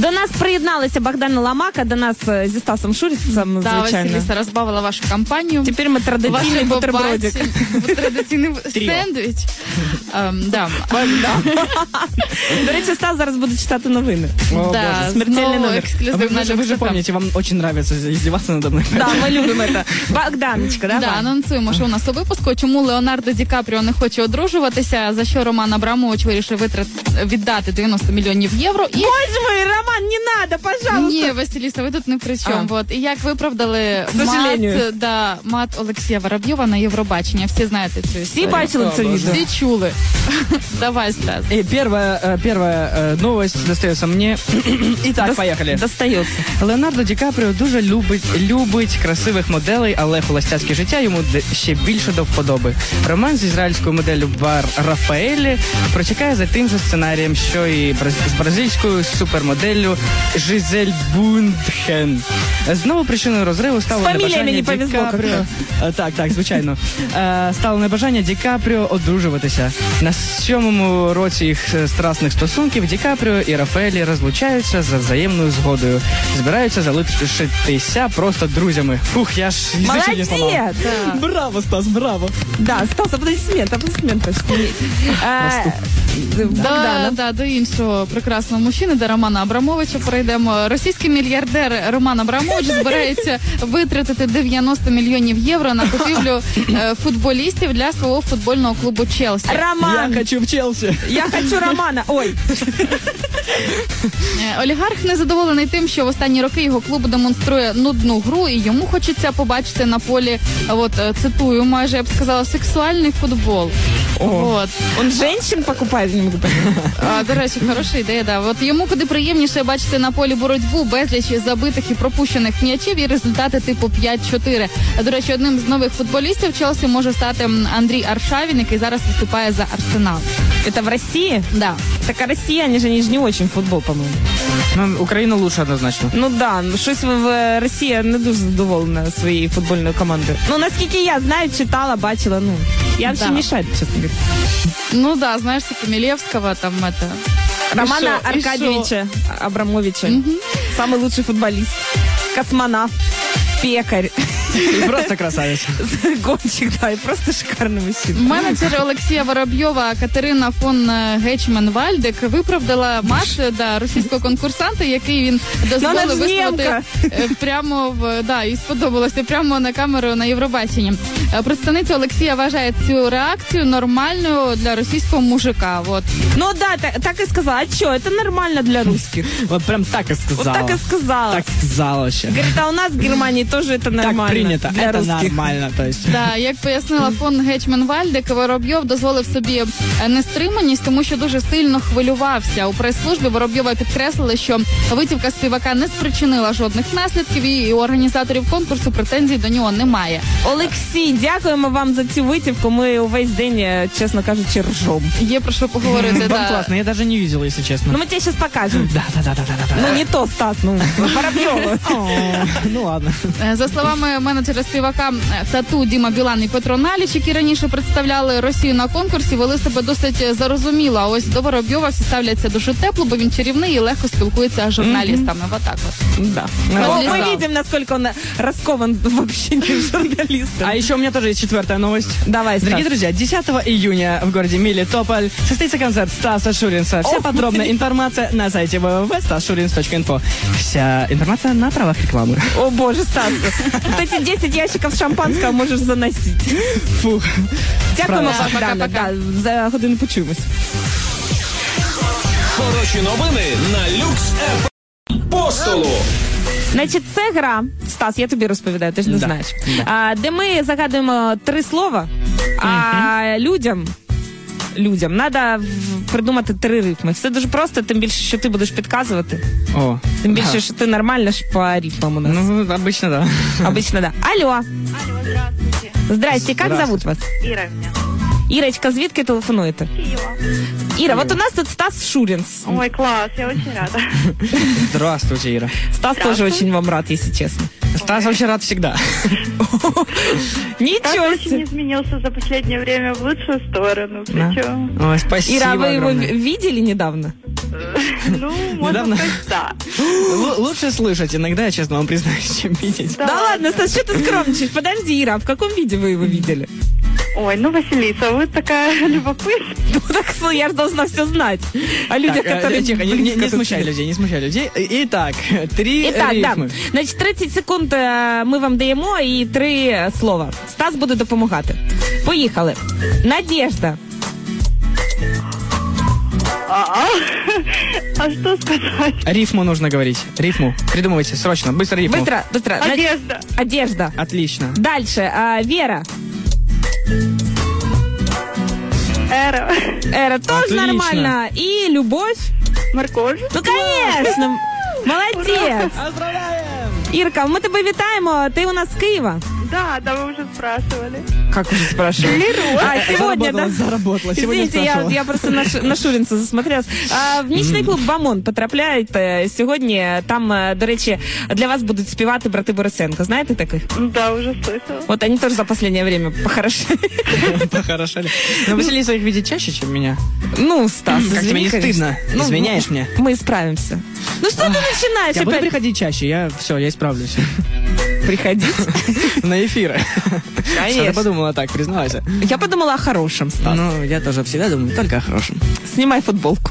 До нас приєдналися Богдана Ломака, до нас зі Стасом Шурінцем, звичайно. Да, Василіса розбавила вашу компанію. Тепер ми традиційний бутербродик. Традиційний сендвіч. До речі, Стас зараз буде читати новини. Смертельний номер. Вы же помните, вам очень нравится издеваться надо мной. Да, ми любимо це. Богданочка, давай. Да, анонсуємо, що у нас у випуску. Чому Леонардо Ді Капріо не хоче одружуватися, за що Роман Абрамович вирішив віддати 90 мільйонів євро. І... Боже мой, Роман, не надо, пожалуйста. Ні, Василіса, ви тут не при чому. Вот. І як виправдали мат Олексія Воробйова на Євробачення. Всі знаєте цю історію. Всі бачили це відео? Всі чули. Давай, Стас. Первая новость достается мне. Итак, поехали. Достается. Леонардо Ді Капріо дуже любить красивих моделей, але холостяцьке життя йому ще більше до вподоби. Роман з ізраїльською моделлю Бар Рафаелі протікає за тим же сценарієм, що і з бразильською супермоделлю Жизель Бундхен. Знову причиною розриву стало небажання Ді Капріо. Так, звичайно. Стало небажання Ді Капріо одружуватися. На 7-му році їх страсних стосунків Ді Капріо і Рафаелі розлучаються за взаємною згодою. Збираються залишитися просто друзями. Фух, я ж язичок не сломав. Браво, Стас, браво. Да, Стас, аплодисменты. До іншого прекрасного мужчини, до Романа Абрамовича перейдемо. Російський мільярдер Роман Абрамович збирається витратити 90 мільйонів євро на купівлю футболістів для свого футбольного клубу Челсі. Роман! Я хочу в Челсі. Я хочу Романа. Ой. Олігарх незадоволений тим, що в останні роки його клуб демонструє нудну гру, і йому хочеться побачити на полі, цитую, майже, я б сказала, сексуальний футбол. Он женщин покупає, не можу понять. До речі, хороша ідея, да. От йому куди приємніше бачити на полі боротьбу, безліч забитих і пропущених м'ячів і результати типу 5-4. До речі, одним з нових футболістів Челсі може стати Андрій Аршавін, який зараз виступає за Арсенал. Это в России? Да. Так а россияне же, они же не очень в футбол, по-моему. Ну, Україна лучше однозначно. Ну да, щось в Росії не дуже задоволена своєю футбольною командою. Ну, наскільки я знаю, читала, бачила, я вообще мешает, честно говоря. Ну да, знаешь, типа Милевского, там это... Романа Аркадьевича Абрамовича. Самый лучший футболист. Космонавт. Пекарь. Просто красавець. Гонщик, да, і просто шикарний мужчина. Менеджер Олексія Воробйова Катерина фон Гетьман-Вальдек виправдала мат російського конкурсанта, який він дозволив висловити прямо і сподобалося прямо на камеру на Євробаченні. Представниця Олексія вважає цю реакцію нормальною для російського мужика. Вот. Ну да, так и сказала. А что, это нормально для русских? Вот прям так и сказала. Вот так и сказала. Так сказала вообще. Говорит, а у нас в Германии тоже это нормально. Так принято, для это русских. нормально. То есть. Да, як пояснила фон Гетьман-Вальдек, Воробйов дозволив собі нестриманість, тому що дуже сильно хвилювався. У прес-службі Воробйова підкреслили, що витівка співака не спричинила жодних наслідків і у організаторів конкурсу претензій до нього немає. Олексій, дякуємо вам за цю витівку. Ми увесь день, чесно кажучи, ржом. Є про що поговорити. Вам классно, я даже не видел, если честно. Ну, мы тебе сейчас покажем. Да. Ну, не то, Стас, Воробьева. Ну, ладно. За словами менеджера співака Тату Діма Білан і Петро Наліч, які раніше представляли Росію на конкурсі, вели себе досить зарозуміло. А ось до Воробйова всі ставляться дуже тепло, бо він чарівний і легко спілкується з журналістами. Вот так вот. Да. Мы видим, насколько он раскован в общении с журналистами. А еще у меня тоже есть 4-я новость. Давай, Дорогие друзья, 10 июня в городе Мелитополь состоится концерт Стаса Шуринца. Вся подробная информация на сайте www.stasshurins.info. Вся информация на правах рекламы. О боже, Стас, вот эти 10 ящиков шампанского можешь заносить. Фух. Дякуємо, Богдана. Да, за годину почуємось. Хороші новини на Люкс ФМ. По столу. Значить, це гра, Стас, я тобі розповідаю, ти ж не знаєш, де ми загадуємо 3 слова, а людям треба придумати 3 рифми. Все дуже просто, тим більше, що ти будеш підказувати. Тим більше, що ти нормально ж по рифмам у нас. Ну, обычно да. Обычно да. Алло. Здрасте, как зовут вас? Іра меня. Ирочка, звідки телефонуєте? Киева. Ира, вот у нас тут Стас Шуринц. Ой, класс, я очень рада. Здравствуйте, Ира. Стас тоже очень вам рад, если честно. Стас очень рад всегда. Ничего Стас очень себе. изменился за последнее время в лучшую сторону. Причем... Ой, спасибо Ира, вы его огромное. видели недавно? Ну, можно сказать, да. Лучше слышать, иногда, я честно вам признаюсь, чем видеть. Да ладно, Стас, что ты скромничаешь? Подожди, Ира, а в каком виде вы его видели? Ой, ну, Василиса, вы такая любопытная. Ну так я же должна все знать о людях, которые... Тихо, не смущай людей. Итак, 3 рифми. Да. Значить, 30 секунд ми вам даємо і 3 слова. Стас буде допомагати. Поїхали. Надежда. А что сказать? Рифму нужно говорить. Рифму. Придумывайте, срочно. Быстро рифму. Быстро. Одежда. Одежда. Отлично. Дальше. Вера. Эра. Эра тоже Отлично. нормально. И любовь. Морковь. Ну, конечно. Молодець. Поздравляем! Ірка, ми тебе вітаємо. Ти у нас з Києва. Да, вы уже спрашивали. Как уже спрашивали? Сегодня, да? Заработала. Сегодня Извините, спрашивала. я просто на Шурінця засмотрелась. В нічний клуб «Бамон» потрапляєте сьогодні. Там, до речі, для вас будуть співати брати Борисенко. Знаєте таких? Да, уже слышала. Вот они тоже за последнее время похорошели. Похорошели. Но Василиса их видит чаще, чем меня. Ну, Стас, Как тебе не конечно. стыдно? Изменяешь мне? Мы справимся. Ну что ты начинаешь Я буду опять? приходить чаще, я исправлюсь. Приходить? На эфиры. Что ты Конечно. подумала так, признавайся. Я подумала о хорошем, Стас. Ну, я тоже всегда думаю только о хорошем. Снимай футболку.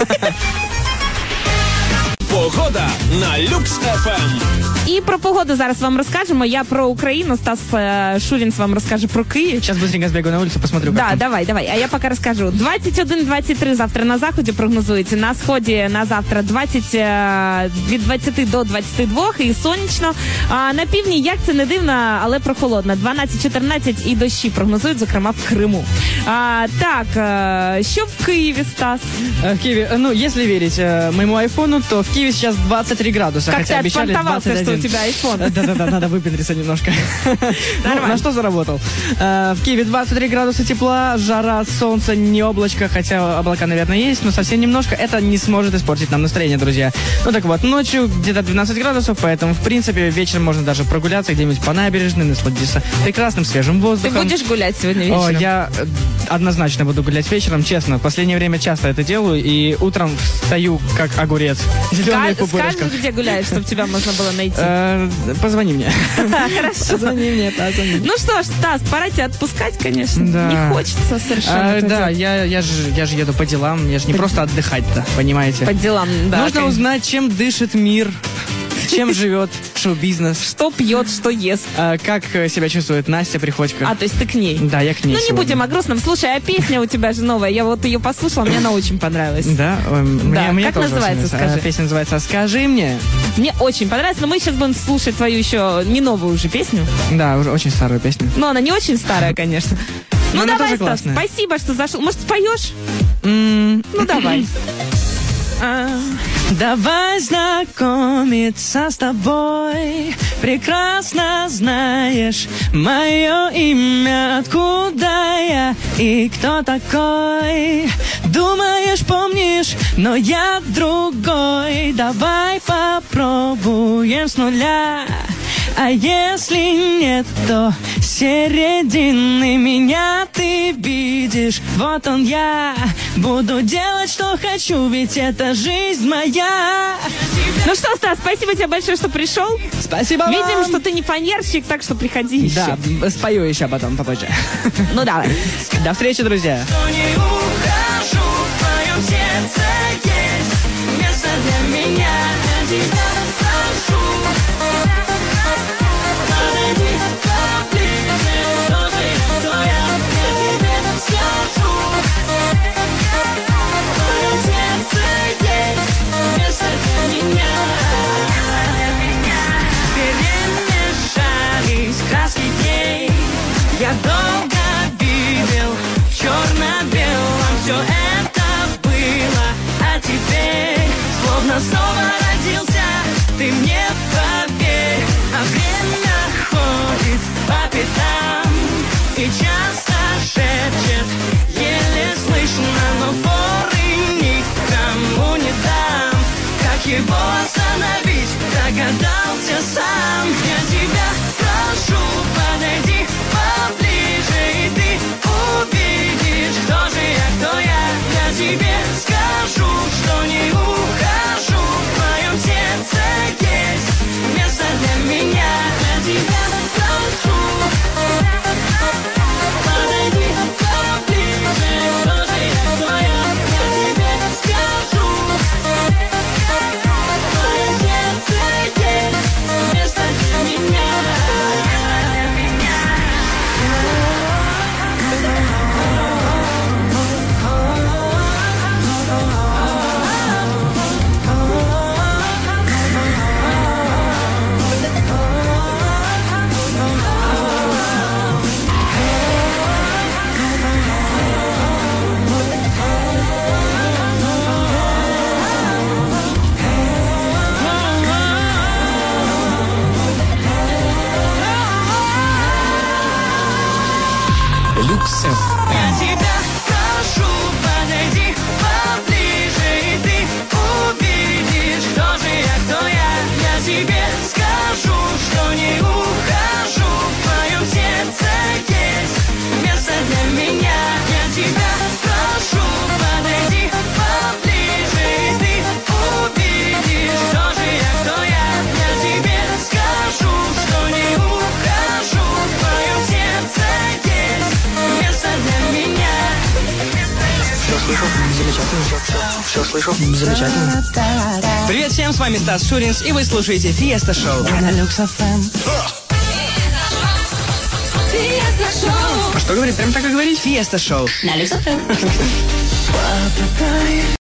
Погода на Люкс ФМ. І про погоду зараз вам розкажемо. Я про Україну, Стас Шурінц вам розкаже про Київ. Сейчас быстренько сбегаю на улицу, посмотрю, как Да, там. давай. А я поки розкажу. 21-23 завтра на заході прогнозується. На сході на завтра від 20 до 22 і сонячно. А на півдні, як це не дивно, але прохолодно. 12-14 і дощі прогнозують, зокрема в Криму. Так, що в Києві, Стас? В Киеве, ну, если верить моему айфону, то в Киеве сейчас 23 градуса, Как хотя ты обещали отпонтовался, 21. что у тебя айфон. Да-да-да, надо выпендриться немножко. Нормально. На что заработал? В Киеве 23 градуса тепла, жара, солнце, не облачко, хотя облака, наверное, есть, но совсем немножко. Это не сможет испортить нам настроение, друзья. Ну так вот, ночью где-то 12 градусов, поэтому, в принципе, вечером можно даже прогуляться где-нибудь по набережной, насладиться прекрасным свежим Ты воздухом. будешь гулять сегодня О, вечером? я однозначно буду гулять вечером, честно. В последнее время часто это делаю, и утром встаю как огурец. Зеленые пупырышка. Скажешь, где гуляешь, чтобы тебя можно было найти? Позвони мне. Хорошо. Позвони мне. Ну что ж, Стас, пора тебя отпускать, конечно. Да. Не хочется совершенно. это Да, делать. я же еду по делам, я же не просто отдыхать-то, понимаете? По делам, да. Нужно конечно. узнать, чем дышит мир, чем живет шоу-бизнес, Что пьет, что ест. как себя чувствует Настя Приходько. А, то есть ты к ней. Да, я к ней Ну, не сегодня. будем о грустном. Слушай, а песня у тебя же новая. Я вот ее послушала, мне она очень понравилась. Да? Мне как тоже называется, очень нравится. скажи? Песня называется «Скажи мне». Мне очень понравилась, но мы сейчас будем слушать твою еще не новую уже песню. Да, уже очень старую песню. Но она не очень старая, конечно. Ну, она давай, тоже Стас, классная. спасибо, что зашел. Может, споешь? Ну, давай. Давай знакомиться с тобой. Прекрасно знаешь мое имя, откуда я и кто такой. Думаешь, помнишь, но я другой. Давай попробуем с нуля. А если нет, то с середины меня ты видишь. Вот он я. Буду делать, что хочу, ведь это жизнь моя. Ну что, Стас, спасибо тебе большое, что пришел. Спасибо вам. Видим, что ты не фанерщик, так что приходи еще. Да, спою еще потом попозже. Ну, давай. До встречи, друзья. Не ухожу, в твоем сердце есть место для меня. Я тебя прошу, подойди поближе, что ты, кто я тебе скажу. В твоем сердце есть место для меня. Перемешались краски дней. Я долго видел в черно-белом все это было, а теперь словно снова родился. Ты мне поверь, а время ходит по пятам и часто шепчет, еле слышно, но форы никому не дам. Как его остановить, догадался сам. Я тебя прошу, подойди поближе, и ты увидишь, кто же я, кто я. Я тебе скажу, что не Замечательно. Все слышу. Замечательно. Привет всем, с вами Стас Шуринс, и вы слушаете Фиеста Шоу. На Люкс FM. А что говорит? Прям так и говорить? Фиеста Шоу. На Люкс FM.